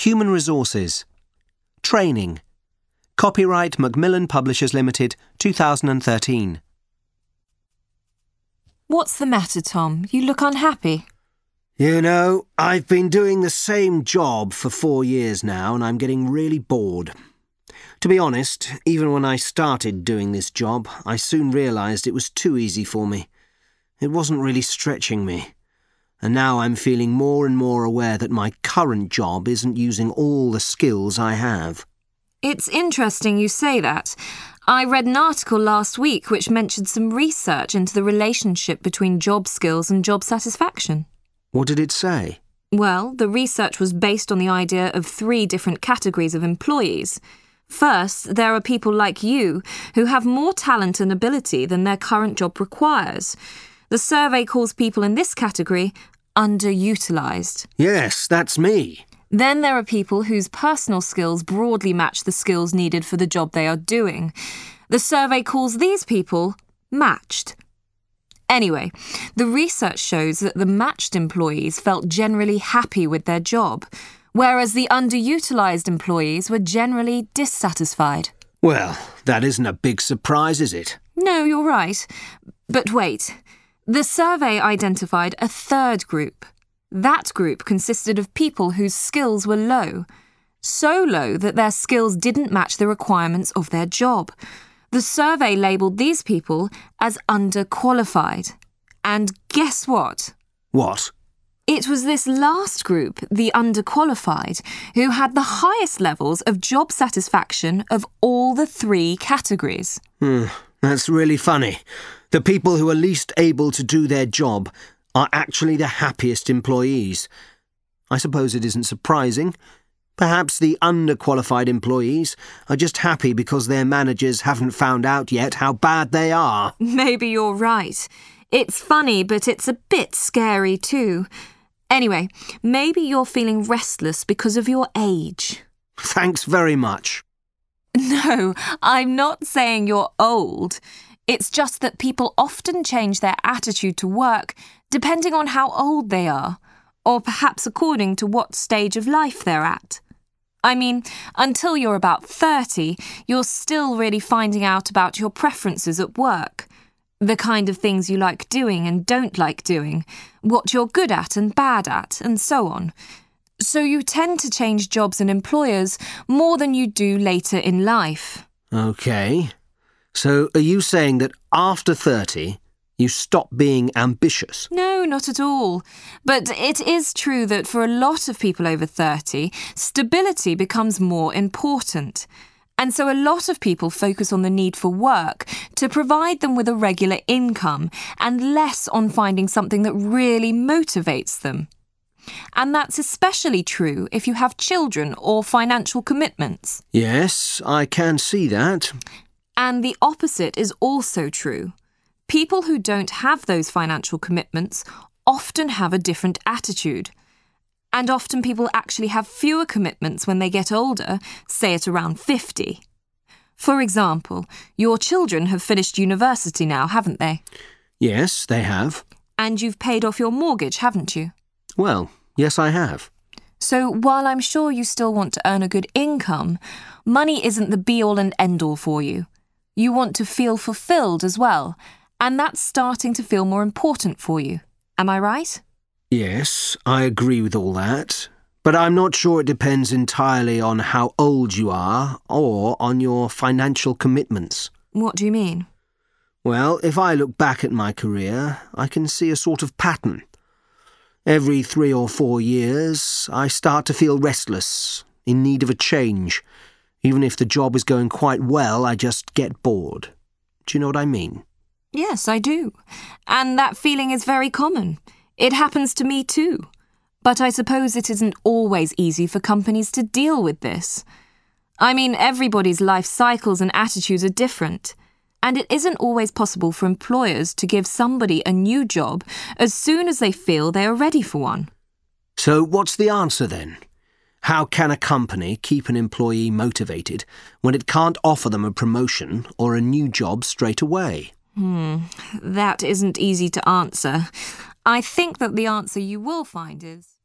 Human Resources. Training. Copyright Macmillan Publishers Limited, 2013. What's the matter, Tom? You look unhappy. You know, I've been doing the same job for 4 years now, and I'm getting really bored. To be honest, even when I started doing this job, I soon realised it was too easy for me. It wasn't really stretching me. And now I'm feeling more and more aware that my current job isn't using all the skills I have. It's interesting you say that. I read an article last week which mentioned some research into the relationship between job skills and job satisfaction. What did it say? Well, the research was based on the idea of 3 different categories of employees. First, there are people like you who have more talent and ability than their current job requires. The survey calls people in this category underutilised. Yes, that's me. Then there are people whose personal skills broadly match the skills needed for the job they are doing. The survey calls these people matched. Anyway, the research shows that the matched employees felt generally happy with their job, whereas the underutilised employees were generally dissatisfied. Well, that isn't a big surprise, is it? No, you're right. But wait. The survey identified a third group. That group consisted of people whose skills were low. So low that their skills didn't match the requirements of their job. The survey labelled these people as underqualified. And guess what? What? It was this last group, the underqualified, who had the highest levels of job satisfaction of all the 3 categories. That's really funny. The people who are least able to do their job are actually the happiest employees. I suppose it isn't surprising. Perhaps the underqualified employees are just happy because their managers haven't found out yet how bad they are. Maybe you're right. It's funny, but it's a bit scary too. Anyway, maybe you're feeling restless because of your age. Thanks very much. No, I'm not saying you're old. It's just that people often change their attitude to work depending on how old they are, or perhaps according to what stage of life they're at. I mean, until you're about 30, you're still really finding out about your preferences at work, the kind of things you like doing and don't like doing, what you're good at and bad at, and so on. So you tend to change jobs and employers more than you do later in life. OK. So are you saying that after 30, you stop being ambitious? No, not at all. But it is true that for a lot of people over 30, stability becomes more important. And so a lot of people focus on the need for work to provide them with a regular income and less on finding something that really motivates them. And that's especially true if you have children or financial commitments. Yes, I can see that. And the opposite is also true. People who don't have those financial commitments often have a different attitude. And often people actually have fewer commitments when they get older, say at around 50. For example, your children have finished university now, haven't they? Yes, they have. And you've paid off your mortgage, haven't you? Well, yes, I have. So while I'm sure you still want to earn a good income, money isn't the be-all and end-all for you. You want to feel fulfilled as well, and that's starting to feel more important for you. Am I right? Yes, I agree with all that. But I'm not sure it depends entirely on how old you are or on your financial commitments. What do you mean? Well, if I look back at my career, I can see a sort of pattern. Every 3 or 4 years, I start to feel restless, in need of a change. Even if the job is going quite well, I just get bored. Do you know what I mean? Yes, I do. And that feeling is very common. It happens to me too. But I suppose it isn't always easy for companies to deal with this. I mean, everybody's life cycles and attitudes are different. And it isn't always possible for employers to give somebody a new job as soon as they feel they are ready for one. So what's the answer then? How can a company keep an employee motivated when it can't offer them a promotion or a new job straight away? That isn't easy to answer. I think that the answer you will find is...